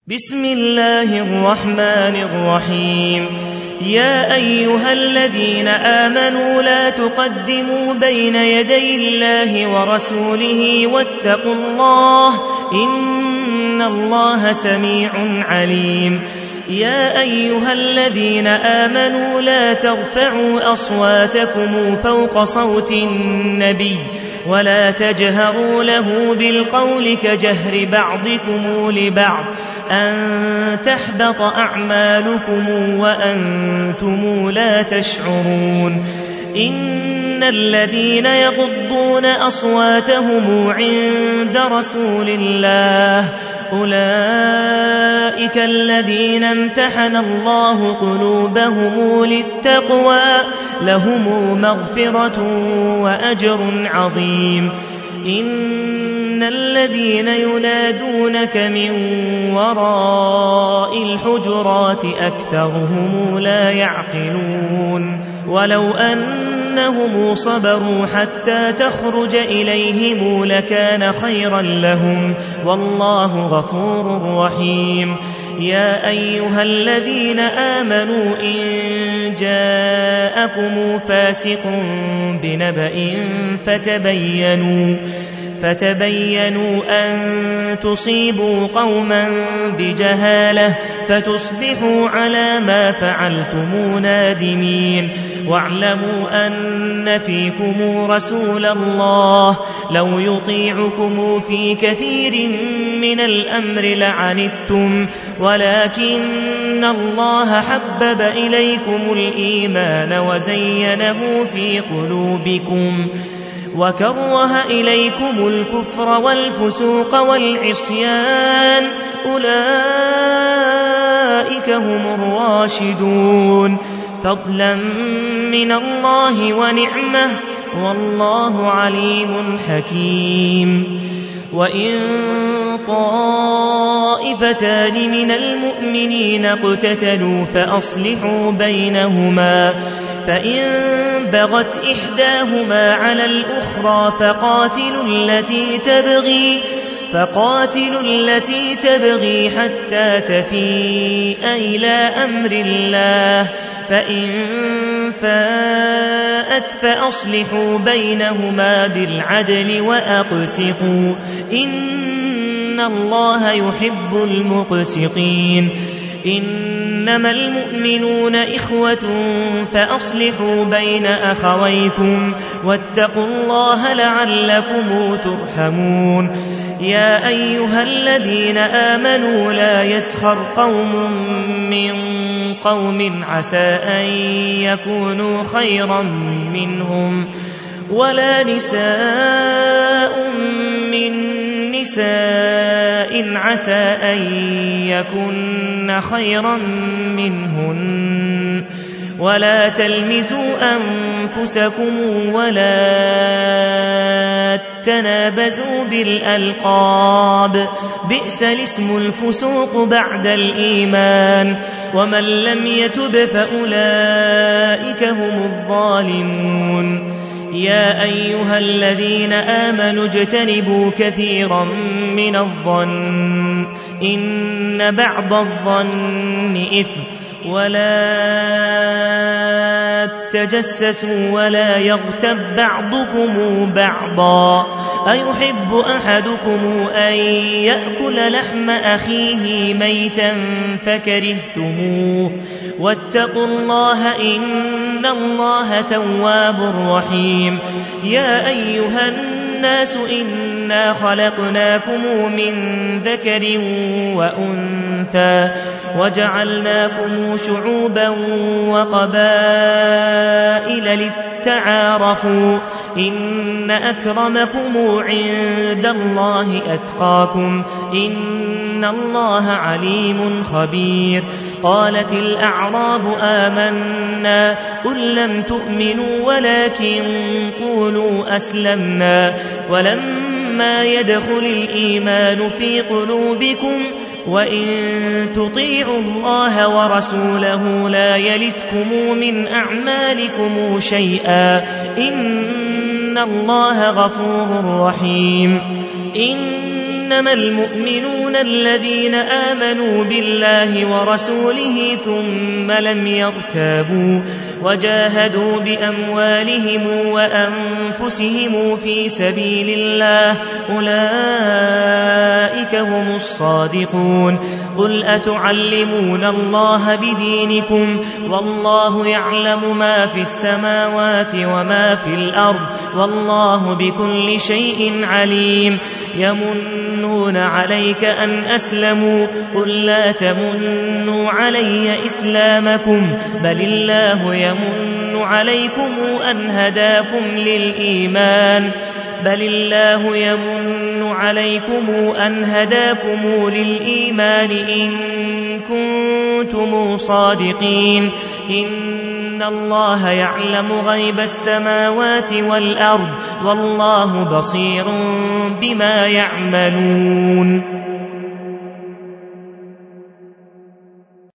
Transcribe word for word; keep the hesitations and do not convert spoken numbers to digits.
بسم الله الرحمن الرحيم. يا أيها الذين آمنوا لا تقدموا بين يدي الله ورسوله واتقوا الله إن الله سميع عليم. يا أيها الذين آمنوا لا ترفعوا أصواتكم فوق صوت النبي ولا تجهروا له بالقول كجهر بعضكم لبعض أن تحبط أعمالكم وأنتم لا تشعرون. إن الذين يغضون أصواتهم عند رسول الله أولئك الذين امتحن الله قلوبهم للتقوى لهم مغفرة وأجر عظيم. إن الذين ينادونك من وراء الحجرات أكثرهم لا يعقلون. ولو أنهم صبروا حتى تخرج إليهم لكان خيرا لهم والله غفور رحيم. يا أيها الذين آمنوا إن جاءكم فاسق بنبأ فتبينوا فتبينوا أن تصيبوا قوما بجهالة فتصبحوا على ما فعلتم نادمين. واعلموا أن فيكم رسول الله لو يطيعكم في كثير من الأمر لعنتم ولكن الله حبب إليكم الإيمان وزينه في قلوبكم وكره إليكم الكفر والفسوق والعصيان أولئك هم الراشدون فضلا من الله ونعمه والله عليم حكيم. وإن طائفتان من المؤمنين اقتتلوا فأصلحوا بينهما فإن بغت إحداهما على الأخرى فقاتلوا التي تبغي فقاتلوا التي تبغي حتى تفيء إلى أمر الله فإن فاءت فأصلحوا بينهما بالعدل وأقسطوا إن الله يحب المقسطين. إنما المؤمنون إخوة فأصلحوا بين أخويكم واتقوا الله لعلكم ترحمون. يا أيها الذين آمنوا لا يسخر قوم من قوم عسى أن يكونوا خيرا منهم ولا نساء من نساء عسى أن يكن خيرا منهن ولا تلمزوا أنفسكم ولا تنابزوا بالألقاب بئس الاسم الفسوق بعد الإيمان ومن لم يتب فأولئك هم الظالمون. يا أيها الذين آمنوا اجتنبوا كثيرا من الظن إن بعض الظن إثم ولا تجسسوا ولا يغتب بعضكم بعضا أيحب أحدكم أن يأكل لحم أخيه ميتا فكرهتموه واتقوا الله إن الله تواب رحيم. يا أيها الناس إنا خلقناكم من ذكر وأنثى وجعلناكم شعوبا وقبائل للتعارفوا إن أكرمكم عند الله أتقاكم إن الله عليم خبير. قالت الأعراب آمنا قل لم تؤمنوا ولكن قولوا أسلمنا ولما يدخل الإيمان في قلوبكم وإن تطيعوا الله ورسوله لا يلتكم من أعمالكم شيئا إن الله غفور رحيم. إن إنما المؤمنون الذين آمنوا بالله ورسوله ثم لم يرتابوا وجاهدوا بأموالهم وأنفسهم في سبيل الله أولئك هم الصادقون قل أتعلمون الله بدينكم والله يعلم ما في السماوات وما في الأرض والله بكل شيء عليم يمنون عليك أن أسلموا قل لا تمنوا علي إسلامكم بل الله يمن عليكم أن هداكم للإيمان بل الله يمن عليكم أن هداكم للإيمان إن كنتم صادقين إن الله يعلم غيب السماوات والأرض والله بصير بما يعملون